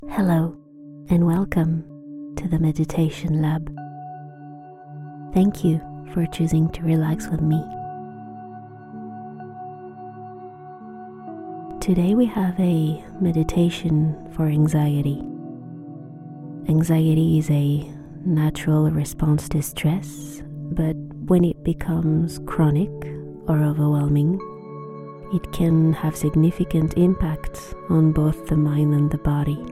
Hello, and welcome to the Meditation Lab. Thank you for choosing to relax with me. Today we have a meditation for anxiety. Anxiety is a natural response to stress, but when it becomes chronic or overwhelming, it can have significant impacts on both the mind and the body.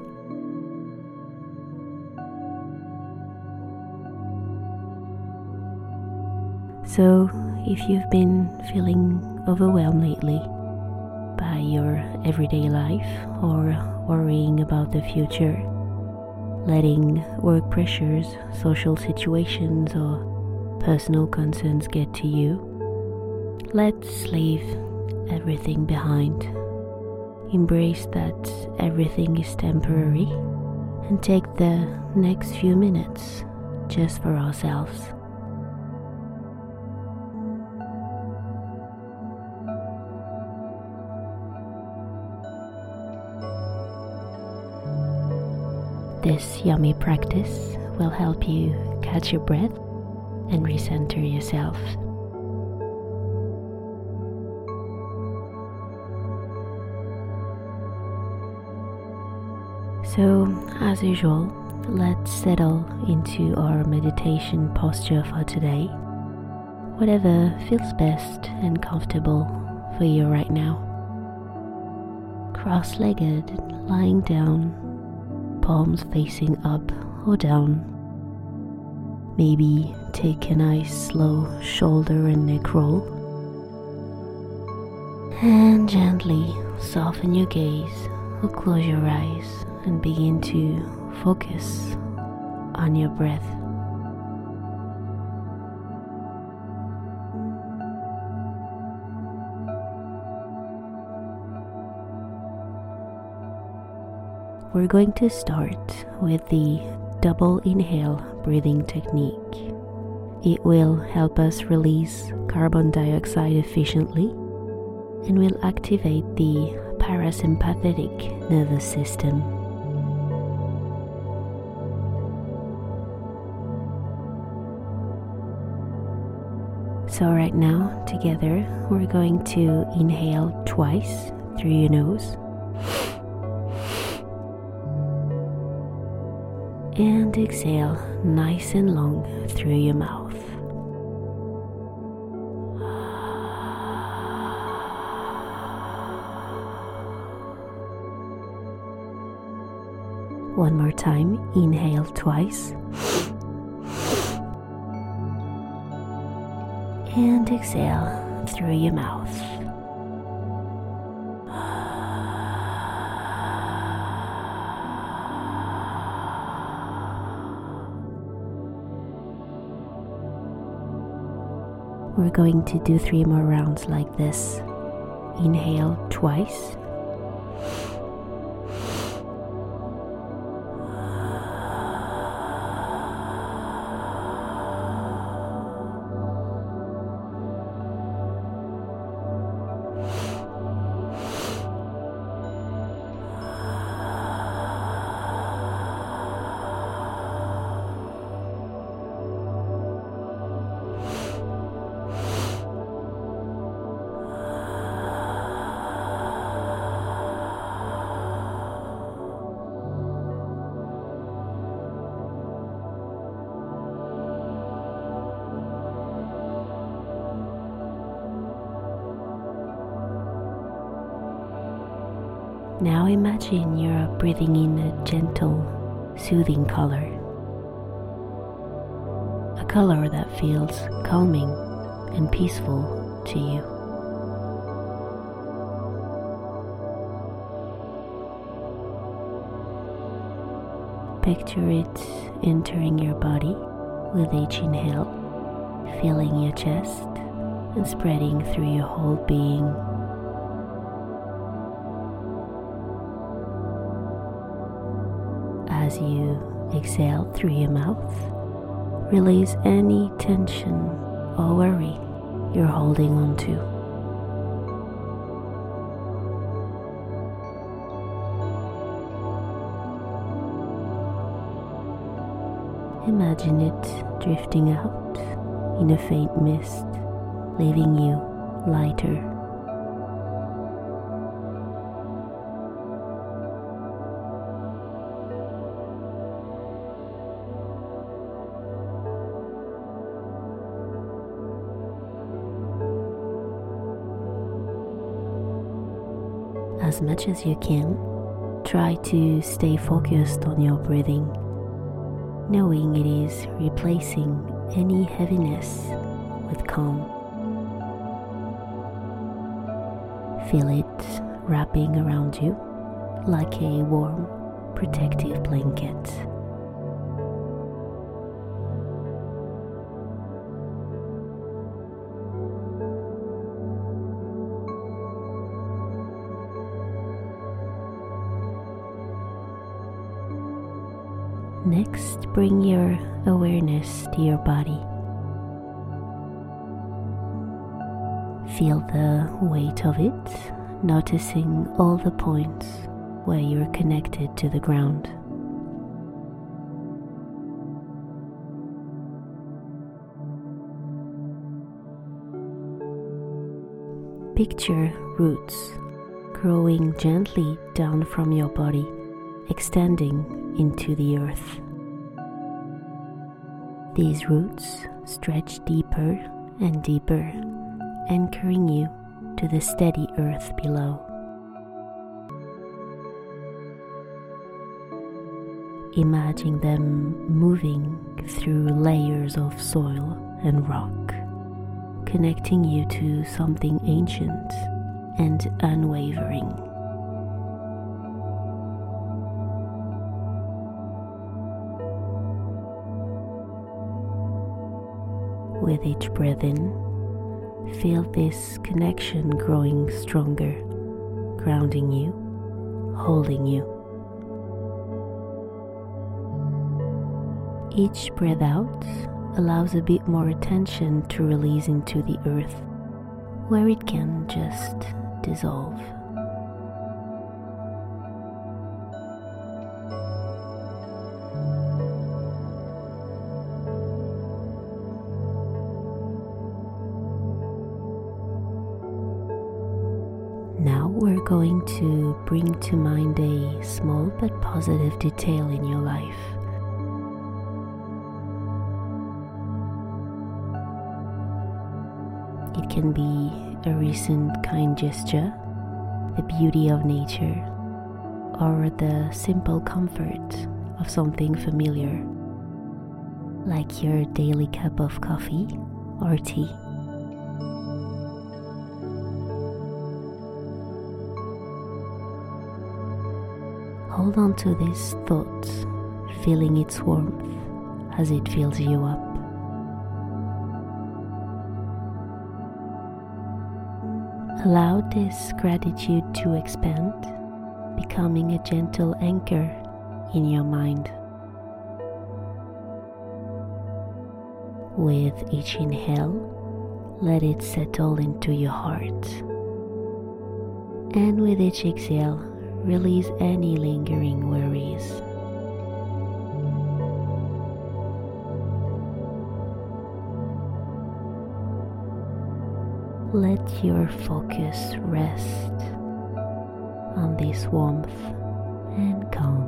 So, if you've been feeling overwhelmed lately by your everyday life or worrying about the future, letting work pressures, social situations, or personal concerns get to you, let's leave everything behind. Embrace that everything is temporary and take the next few minutes just for ourselves. This yummy practice will help you catch your breath and recenter yourself. So, as usual, let's settle into our meditation posture for today. Whatever feels best and comfortable for you right now. Cross-legged, lying down, palms facing up or down. Maybe take a nice slow shoulder and neck roll. And gently soften your gaze or close your eyes and begin to focus on your breath. We're going to start with the double inhale breathing technique. It will help us release carbon dioxide efficiently and will activate the parasympathetic nervous system. So right now, together, we're going to inhale twice through your nose and exhale nice and long through your mouth. One more time, inhale twice and exhale through your mouth. We're going to do 3 more rounds like this. Inhale twice. Now imagine you're breathing in a gentle, soothing color. A color that feels calming and peaceful to you. Picture it entering your body with each inhale, filling your chest and spreading through your whole being. As you exhale through your mouth, release any tension or worry you're holding on to. imagine it drifting out in a faint mist, leaving you lighter. As much as you can, try to stay focused on your breathing, knowing it is replacing any heaviness with calm. Feel it wrapping around you like a warm, protective blanket. Next, bring your awareness to your body. Feel the weight of it, noticing all the points where you're connected to the ground. Picture roots growing gently down from your body, extending into the earth. These roots stretch deeper and deeper, anchoring you to the steady earth below. Imagine them moving through layers of soil and rock, connecting you to something ancient and unwavering. With each breath in, feel this connection growing stronger, grounding you, holding you. Each breath out allows a bit more attention to release into the earth, where it can just dissolve. Now we're going to bring to mind a small but positive detail in your life. It can be a recent kind gesture, the beauty of nature, or the simple comfort of something familiar, like your daily cup of coffee or tea. Hold on to this thought, feeling its warmth as it fills you up. Allow this gratitude to expand, becoming a gentle anchor in your mind. With each inhale, let it settle into your heart. And with each exhale, release any lingering worries. Let your focus rest on this warmth and calm.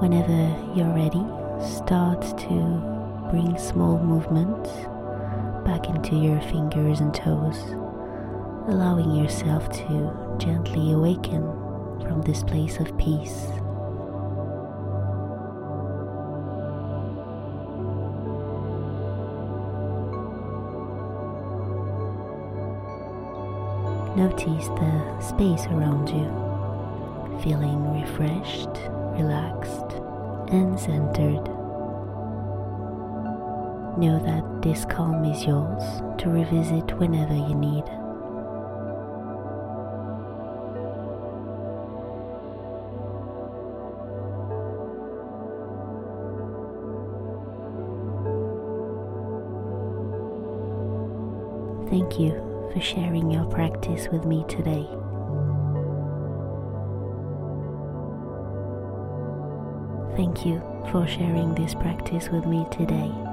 Whenever you're ready, start to bring small movements back into your fingers and toes, allowing yourself to gently awaken from this place of peace. Notice the space around you, feeling refreshed, relaxed, and centered. Know that this calm is yours to revisit whenever you need. Thank you for sharing your practice with me today. Thank you for sharing this practice with me today.